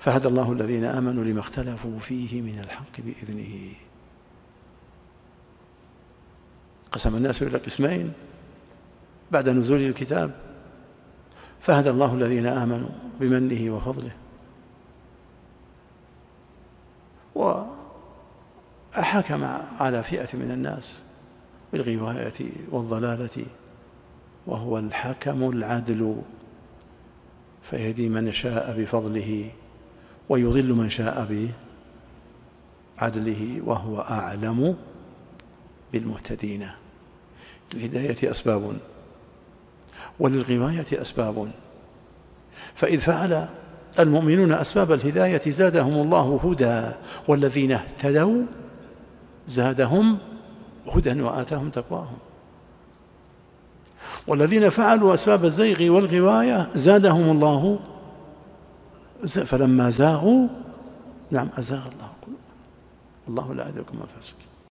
فهدى الله الذين آمنوا لما اختلفوا فيه من الحق بإذنه. قسم الناس إلى قسمين بعد نزول الكتاب، فهدى الله الذين آمنوا بمنه وفضله، وحكم على فئة من الناس بالغواية والضلالة، وهو الحكم العدل، فيهدي من شاء بفضله ويضل من شاء بعدله، وهو أعلم بالمهتدين. للهداية أسباب وللغواية أسباب، فإذ فعل المؤمنون أسباب الهداية زادهم الله هدى، والذين اهتدوا زادهم هدى وآتاهم تقواهم، والذين فعلوا أسباب الزيغ والغواية زادهم الله، فلما زاغوا أزاغ الله قلوبهم والله لا يهدي القوم الفاسقين.